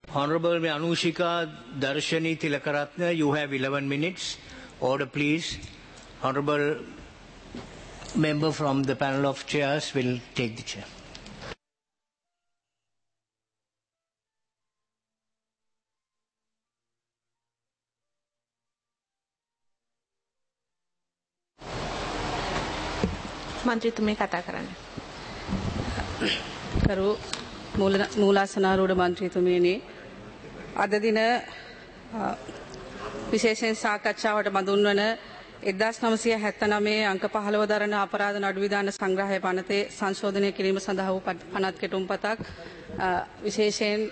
Honorable Anushika Darshani Tilakaratne, you have 11 minutes. Order, please. Honorable member from the panel of chairs will take the chair. මන්ත්‍රීතුමිය කතා කරන්න. කරු මූලාසනාරූඪ මන්ත්‍රීතුමියනි අද දින විශේෂයෙන් සාකච්ඡාවට බඳුන් වන 1979 අංක 15 දරන අපරාධ නඩු විධාන සංග්‍රහය පනතේ සංශෝධනය කිරීම සඳහා වූ පනත් කෙටුම්පතක් විශේෂයෙන්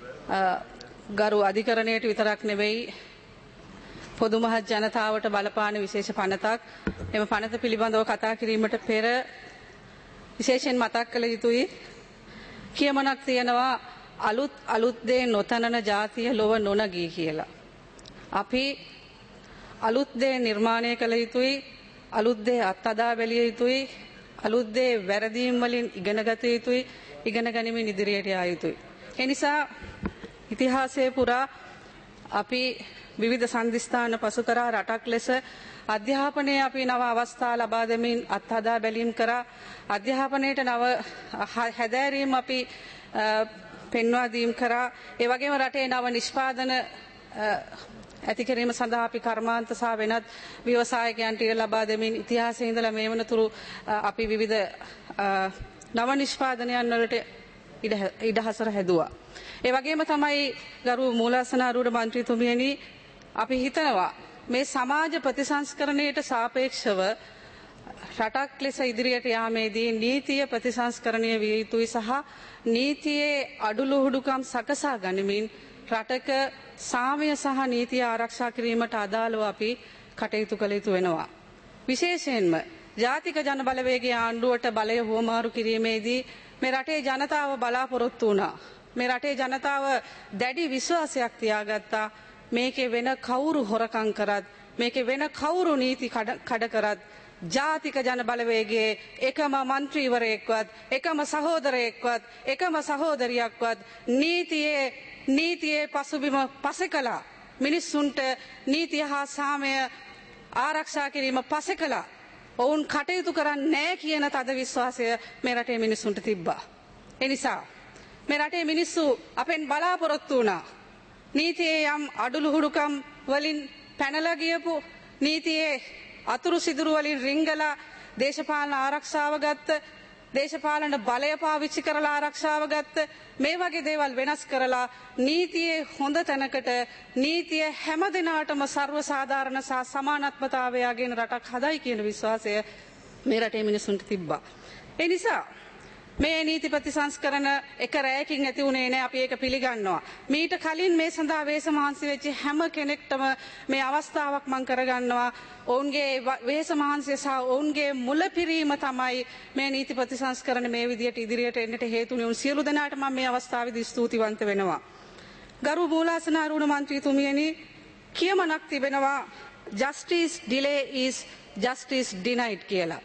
ගරු අධිකරණයට විතරක් නෙවෙයි පොදු මහත් ජනතාවට බලපාන විශේෂ පනතක්. එම පනත පිළිබඳව කතා කිරීමට පෙර විශේෂයෙන් මතක් කළ යුතුයි කියමනක් තියෙනවා අලුත් දේ නොතනන ජාතිය ලොව නොනගී කියලා. අපි අලුත් දේ නිර්මාණය කළ යුතුයි, අලුත් දේ අත්හදා බැලිය යුතුයි, අලුත් දේ වැරදීම් වලින් ඉගෙන ගත යුතුයි, ඉගෙන ගනිමින් ඉදිරියට යා යුතුයි. ඒ නිසා ඉතිහාසයේ පුරා අපි විවිධ සංදිස්ථාන පසු කරා රටක් ලෙස අධ්‍යාපනයේ අපි නව අවස්ථා ලබා දෙමින් අත්හදා බැලීම් කරා. අධ්‍යාපනයේට නව හැදෑරීම් අපි පෙන්වා දීම් කරා. ඒ වගේම රටේ නව නිෂ්පාදන ඇති කිරීම සඳහා අපි කර්මාන්ත සහ වෙනත් ව්‍යවසායකයන්ට ලබා දෙමින් ඉතිහාසයේ ඉඳලා මේ වනතුරු අපි විවිධ නව නිෂ්පාදනයන් වලට ඉඩහසර හැදුවා. ඒ වගේම තමයි ගරු මූලාසනාරූඪ මන්ත්‍රීතුමියනි අපි හිතනවා මේ සමාජ ප්‍රතිසංස්කරණයට සාපේක්ෂව රටක් ලෙස ඉදිරියට යාමේදී නීතිය ප්‍රතිසංස්කරණය විය යුතුයි සහ නීතියේ අඩුලුහුඩුකම් සකසා ගනිමින් රටක සාමය සහ නීතිය ආරක්ෂා කිරීමට අදාළව අපි කටයුතු කළ යුතු වෙනවා. විශේෂයෙන්ම ජාතික ජන බලවේගයේ ආණ්ඩුවට බලය හුවමාරු කිරීමේදී මේ රටේ ජනතාව බලාපොරොත්තු වුණා. මේ රටේ ජනතාව දැඩි විශ්වාසයක් තියාගත්තා. මේකේ වෙන කවුරු හොරකම් කරත්, මේකේ වෙන කවුරු නීති කඩ කරත් ජාතික ජන බලවේගයේ එකම മന്ത്രിවරයෙක්වත්, එකම සහෝදරයෙක්වත්, එකම සහෝදරියක්වත් නීතියේ පසුබිම පසෙකලා මිනිස්සුන්ට නීතිය හා සාමය ආරක්ෂා කිරීම පසෙකලා ඔවුන් කටයුතු කරන්නේ නැහැ කියන තද විශ්වාසය මේ රටේ මිනිස්සුන්ට තිබ්බා. ඒ නිසා මේ රටේ මිනිස්සු අපෙන් බලාපොරොත්තු වුණා නීතියේ යම් අඩුලුහුඩුකම් වලින් පැනලා ගියපු, නීතියේ අතුරු සිදුරු වලින් රිංගලා දේශපාලන ආරක්ෂාව ගත්ත, දේශපාලන බලය පාවිච්චි කරලා ආරක්ෂාව ගත්ත මේ වගේ දේවල් වෙනස් කරලා නීතියේ හොඳ තැනකට, නීතිය හැම දිනාටම සර්ව සාධාරණ සහ සමානත්වතාවය යගෙන රටක් හදයි කියන විශ්වාසය මේ රටේ මිනිසුන්ට තිබ්බා. ඒ නිසා මේ නීති ප්‍රතිසංස්කරණ එක රැයකින් ඇති වුණේ නැහැ. අපි ඒක පිළිගන්නවා. මීට කලින් මේ සඳහා වේස මහන්සි වෙච්ච හැම කෙනෙක්ටම මේ අවස්ථාවක් මම කරගන්නවා. ඔවුන්ගේ වේස මහන්සිය සහ ඔවුන්ගේ මුලපිරීම තමයි මේ නීති ප්‍රතිසංස්කරණ මේ විදියට ඉදිරියට එන්නට හේතුුනේ. උන් සියලු දෙනාට මම මේ අවස්ථාවේදී ස්තුතිවන්ත වෙනවා. ගරු මූලාසනාරූඪ මන්ත්‍රීතුමියනි කියමනක් තිබෙනවා justice delay is justice denied කියලා.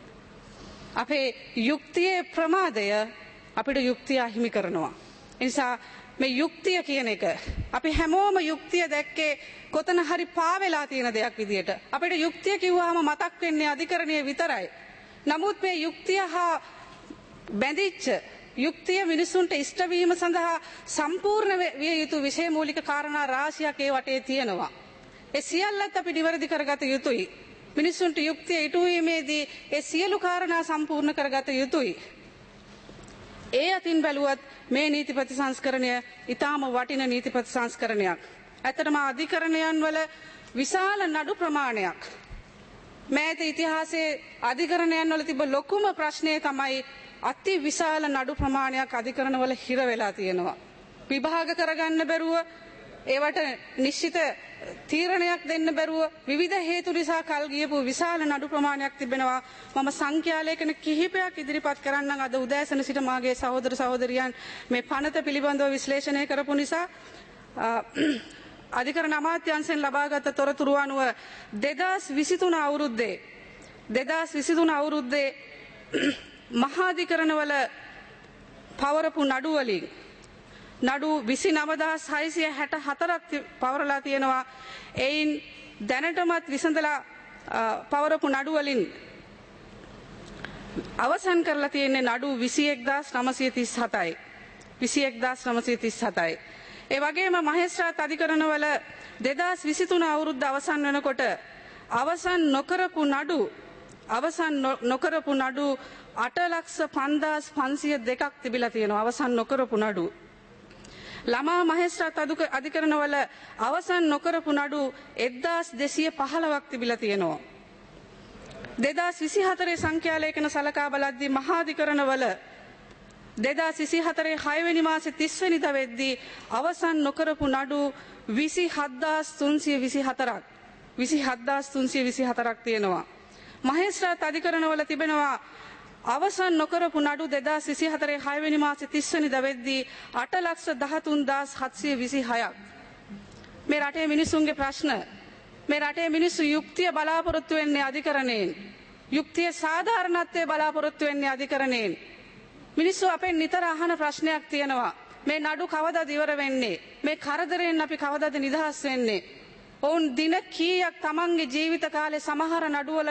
අපේ යුක්තියේ ප්‍රමාදය අපිට යුක්තිය අහිමි කරනවා. ඒ නිසා මේ යුක්තිය කියන එක අපි හැමෝම යුක්තිය දැක්කේ කොතන හරි පාවෙලා තියෙන දෙයක් විදියට. අපිට යුක්තිය කිව්වහම මතක් වෙන්නේ අධිකරණය විතරයි. නමුත් මේ යුක්තිය හා බැඳිච්ච යුක්තිය මිනිසුන්ට ඉෂ්ට වීම සඳහා සම්පූර්ණ විය යුතු විශේෂ කාරණා රාශියක් ඒ වටේ තියෙනවා. ඒ සියල්ලත් අපි නිවැරදි කරගත යුතුයි. මිනිසුන්ට යුක්තිය ඉටුවීමේදී ඒ සියලු කාරණා සම්පූර්ණ කරගත යුතුයි. ඒ අතින් බැලුවත් මේ නීති ප්‍රතිසංස්කරණය ඊටාම වටින නීති ප්‍රතිසංස්කරණයක්. ඇත්තටම අධිකරණයන් වල විශාල නඩු ප්‍රමාණයක්. මෑත ඉතිහාසයේ අධිකරණයන් වල තිබ්බ ලොකුම ප්‍රශ්නය තමයි අති විශාල නඩු ප්‍රමාණයක් අධිකරණ වල හිර වෙලා තියෙනවා. විභාග කරගන්න බැරුව, ඒවට නිශ්චිත තීරණයක් දෙන්න බැරුව විවිධ හේතු නිසා කල් ගියපු විශාල නඩු ප්‍රමාණයක් තිබෙනවා. මම සංඛ්‍යාලේඛන කිහිපයක් ඉදිරිපත් කරන්නම්. අද උදෑසන සිට මාගේ සහෝදර සහෝදරියන් මේ පනත පිළිබඳව විශ්ලේෂණය කරපු නිසා අධිකරණ අමාත්‍යාංශයෙන් ලබාගත් තොරතුරු අනුව 2023 අවුරුද්දේ මහාධිකරණවල පවරපු නඩු වලින් නඩු 29664ක් පවරලා තියෙනවා. එයින් දැනටමත් විසඳලා පවරපු නඩු වලින් අවසන් කරලා තියෙන්නේ නඩු 21937යි. 21937යි. ඒ වගේම මහේස්ත්‍රාත් අධිකරණවල 2023 අවුරුද්ද අවසන් වෙනකොට අවසන් නොකරපු නඩු 8,05,502ක් තිබිලා තියෙනවා. අවසන් නොකරපු නඩු. ළමා මහේස්ත්‍රාත් අධිකරණවල අවසන් නොකරපු නඩු 1215ක් තිබිලා තියෙනවා. 2024 සංඛ්‍යාලේඛන සලකා බලද්දී මහාධිකරණවල 2024 6 වෙනි මාසේ 30 වෙනිදා වෙද්දී අවසන් නොකරපු නඩු 27324ක් 27324ක් තියෙනවා. මහේස්ත්‍රාත් අධිකරණවල තිබෙනවා අවසන් නොකරපු නඩු 2024 6 වෙනි මාසේ 30 වෙනිදා වෙද්දී 8,13,726ක්. මේ රටේ මිනිසුන්ගේ ප්‍රශ්න, මේ රටේ මිනිස්සු යුක්තිය බලාපොරොත්තු වෙන්නේ අධිකරණයෙන්. යුක්තිය සාධාරණත්වයේ බලාපොරොත්තු වෙන්නේ අධිකරණයෙන්. මිනිස්සු අපෙන් නිතර අහන ප්‍රශ්නයක් තියෙනවා. මේ නඩු කවදාද ඉවර වෙන්නේ? මේ කරදරෙන් අපි කවදාද නිදහස් වෙන්නේ? ඔවුන් දින කීයක් තමන්ගේ ජීවිත කාලේ සමහර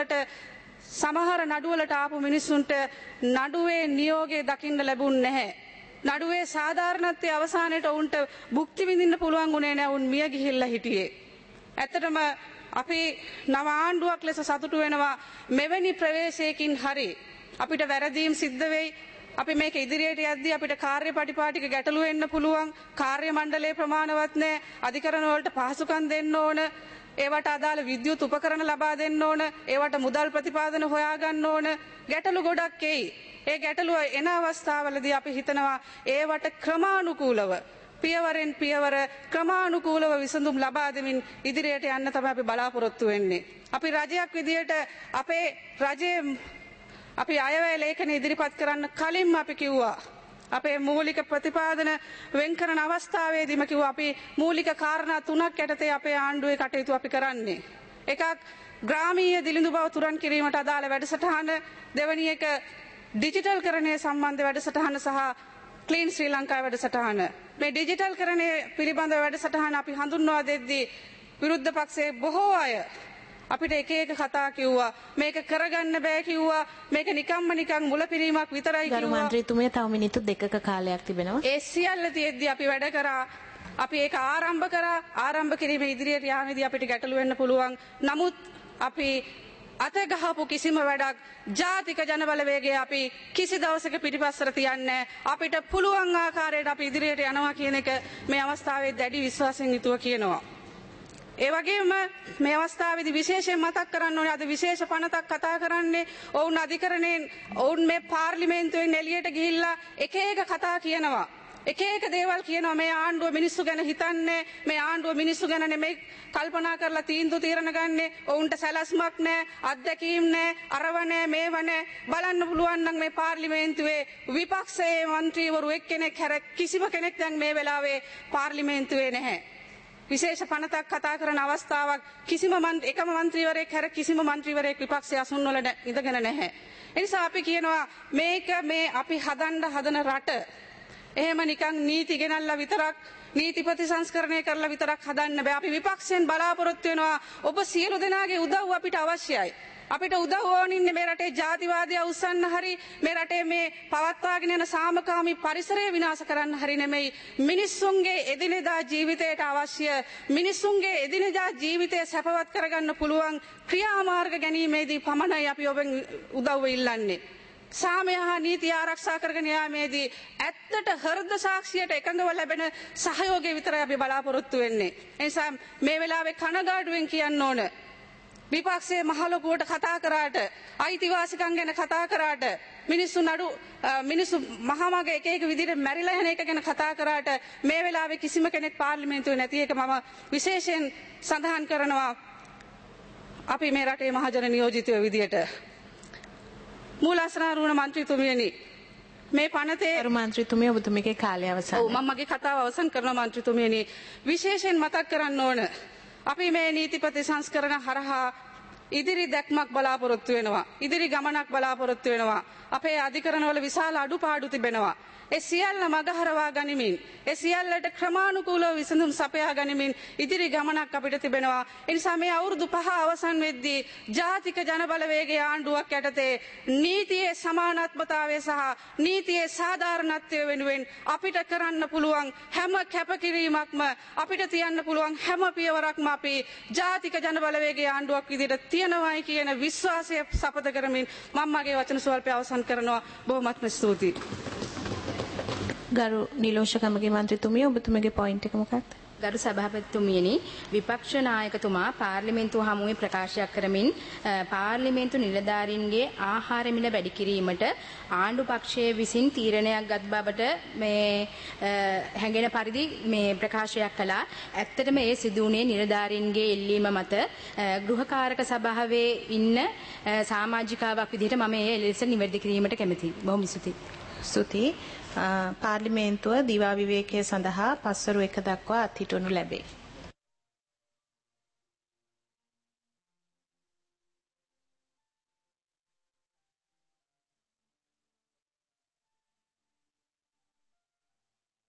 නඩුවලට ආපු මිනිස්සුන්ට නඩුවේ නියෝගය දකින්න ලැබුණ නැහැ. නඩුවේ සාධාරණත්වයේ අවසානයේට ඔවුන්ට භුක්ති විඳින්න පුළුවන් වුණේ නැහැ. ඔවුන් මිය ගිහිල්ලා හිටියේ. ඇත්තටම අපි නව ආණ්ඩුවක් ලෙස සතුටු වෙනවා මෙවැනි ප්‍රවේශයකින් හරි අපිට වැරදීම් සිද්ධ වෙයි. අපි මේක ඉදිරියට යද්දී අපිට කාර්ය පටිපාටික ගැටලු වෙන්න පුළුවන්. කාර්ය මණ්ඩලයේ ප්‍රමාණවත් නැහැ. අධිකරණ වලට පහසුකම් දෙන්න ඕන. ඒවට අදාළ විද්‍යුත් උපකරණ ලබා දෙන්න ඕන. ඒවට මුදල් ප්‍රතිපාදන හොයා ගන්න ඕන. ගැටලු ගොඩක් එයි. ඒ ගැටලුව එන අවස්ථාවලදී අපි හිතනවා ඒවට ක්‍රමානුකූලව පියවරෙන් පියවර ක්‍රමානුකූලව විසඳුම් ලබා දෙමින් ඉදිරියට යන්න තමයි අපි බලාපොරොත්තු වෙන්නේ. අපි රජයක් විදියට අපේ රජයේ අපි අයවැය ලේඛන ඉදිරිපත් කරන්න කලින්ම අපි කිව්වා අපේ මූලික ප්‍රතිපාදන වෙන් කරන අවස්ථාවේදීම කිව්වා අපි මූලික කාරණා තුනක් යටතේ අපේ ආණ්ඩුවේ කටයුතු අපි කරන්නේ. එකක් ග්‍රාමීය දිලිඳු බව තුරන් කිරීමට අදාළ වැඩසටහන, දෙවැනි එක ඩිජිටල් කරණය සම්බන්ධ වැඩසටහන සහ ක්ලීන් ශ්‍රී ලංකා වැඩසටහන. මේ ඩිජිටල් කරණය පිළිබඳ වැඩසටහන අපි හඳුන්වා දෙද්දී විරුද්ධ පක්ෂයේ බොහෝ අය අපිට එක එක කතා කිව්වා. මේක කරගන්න බෑ කිව්වා. මේක නිකන් මුලපිරීමක් විතරයි කිව්වා. ගරු මන්ත්‍රීතුමිය තව මිනිත්තු 2ක කාලයක් තිබෙනවා. ඒ සියල්ල තියෙද්දි අපි වැඩ කරා. අපි ඒක ආරම්භ කරා. ආරම්භ කිරීමේ ඉදිරියට යාමේදී අපිට ගැටලු වෙන්න පුළුවන්. නමුත් අපි අත ගහපු කිසිම වැඩක් ජාතික ජනබලවේගය අපි කිසි දවසක පිටිපස්සට තියන්නේ අපිට පුළුවන් ආකාරයට අපි ඉදිරියට යනවා කියන එක මේ අවස්ථාවේ දැඩි විශ්වාසයෙන් යුතුව කියනවා. ඒ වගේම මේ අවස්ථාවේදී විශේෂයෙන් මතක් කරන්න ඕනේ අද විශේෂ පනතක් කතා කරන්නේ ඔවුන් අධිකරණයෙන් ඔවුන් මේ පාර්ලිමේන්තුවෙන් එළියට ගිහිල්ලා එක එක කතා කියනවා. එක එක දේවල් කියනවා මේ ආණ්ඩුව මිනිස්සු ගැන හිතන්නේ මේ ආණ්ඩුව මිනිස්සු ගැන නෙමෙයි කල්පනා කරලා තීන්දුව ගන්නේ ඔවුන්ට සැලැස්මක් නැහැ අත්දැකීම් නැහැ අරව නැහැ මේව නැහැ බලන්න පුළුවන් නම් මේ පාර්ලිමේන්තුවේ විපක්ෂයේ മന്ത്രിවරු එක්කෙනෙක් හැර කිසිම කෙනෙක් දැන් මේ වෙලාවේ පාර්ලිමේන්තුවේ නැහැ. විශේෂ පනතක් කතා කරන අවස්ථාවක් කිසිම එකම മന്ത്രിවරයෙක් හැර කිසිම മന്ത്രിවරයෙක් විපක්ෂයේ අසුන් වල ඉඳගෙන නැහැ. ඒ නිසා අපි කියනවා මේක මේ අපි හදන රට එහෙම නිකන් නීති ගෙනල්ලා විතරක් නීති ප්‍රතිසංස්කරණය කරලා විතරක් හදන්න බෑ. අපි විපක්ෂයෙන් බලාපොරොත්තු වෙනවා ඔබ සියලු දෙනාගේ උදව්ව අපිට අවශ්‍යයි. අපිට උදව් ඕනින්නේ මේ රටේ ජාතිවාදය උස්සන්න හරි මේ රටේ මේ පවත්වාගෙන යන සාමකාමී පරිසරය විනාශ කරන්න හරි නෙමෙයි. මිනිස්සුන්ගේ එදිනෙදා ජීවිතයට අවශ්‍ය මිනිස්සුන්ගේ එදිනෙදා ජීවිතය සැපවත් කරගන්න පුළුවන් ක්‍රියාමාර්ග ගැනීමේදී පමණයි අපි ඔබෙන් උදව්ව ඉල්ලන්නේ. සාමය හා නීතිය ආරක්ෂා කරගෙන යාමේදී ඇත්තට හෘද සාක්ෂියට එකඟව ලැබෙන සහයෝගය විතරයි අපි බලාපොරොත්තු වෙන්නේ. ඒ නිසා මේ වෙලාවේ කනගාටුවෙන් කියන්න ඕන විපක්ෂයේ මහලොකුවට කතා කරාට අයිතිවාසිකම් ගැන කතා කරාට මිනිස්සු මහමග එක විදිහට මැරිලා යන එක ගැන කතා කරාට මේ වෙලාවේ කිසිම කෙනෙක් පාර්ලිමේන්තුවේ නැති එක මම විශේෂයෙන් සඳහන් කරනවා. අපි මේ රටේ මහජන නියෝජිතයෝ විදියට මූලාසනාරූඪ මන්ත්‍රීතුමියනි මේ පනතේ ගරු මන්ත්‍රීතුමිය ඔබතුමීගේ කාලය අවසන්. ඔව් මම මගේ කතාව අවසන් කරනවා මන්ත්‍රීතුමියනි. විශේෂයෙන් මතක් කරන්න ඕන අපි මේ නීති ප්‍රතිසංස්කරණ හරහා ඉදිරි දැක්මක් බලාපොරොත්තු වෙනවා. ඉදිරි ගමනක් බලාපොරොත්තු වෙනවා. අපේ අධිකරණවල විශාල අඩුපාඩු තිබෙනවා. ඒ සියල්ල මගහරවා ගනිමින් ඒ සියල්ලට ක්‍රමානුකූලව විසඳුම් සපයා ගනිමින් ඉදිරි ගමනක් අපිට තිබෙනවා. ඒ නිසා මේ අවුරුදු 5 අවසන් වෙද්දී ජාතික ජනබලවේගයේ ආණ්ඩුවක් යටතේ නීතියේ සමානාත්මතාවය සහ නීතියේ සාධාරණත්වය වෙනුවෙන් අපිට කරන්න පුළුවන් හැම කැපකිරීමක්ම අපිට තියන්න පුළුවන් හැම පියවරක්ම අපි ජාතික ජනබලවේගයේ ආණ්ඩුවක් විදිහට තියනවායි කියන විශ්වාසය සපත කරමින් මම මගේ වචන ස්වල්පය අවසන් කරනවා. බොහොමත්ම ස්තුතියි. ගරු නිලෝෂකමගේ මන්ත්‍රීතුමිය ඔබතුමගේ පොයින්ට් එක මොකක්ද? ගරු සභාපතිතුමියනි විපක්ෂ නායකතුමා පාර්ලිමේන්තුව හමුවේ ප්‍රකාශයක් කරමින් පාර්ලිමේන්තු නිලධාරීන්ගේ ආහාර මිල වැඩි කිරීමට ආණ්ඩු පක්ෂයේ විසින් තීරණයක් ගත් බවට මේ හැඟෙන පරිදි මේ ප්‍රකාශයක් කළා. ඇත්තටම ඒ සිදු වුණේ නිලධාරීන්ගේ ඉල්ලීම මත ගෘහකාරක සභාවේ ඉන්න සමාජිකාවක් විදිහට මම ඒ ලෙස නිවැරදි කිරීමට කැමැතියි. බොහොම ස්තුතියි. පාර්ලිමේන්තුව දිවා විවේකයේ සඳහා පස්වරු 1 දක්වා අත්හිටවනු ලැබේ.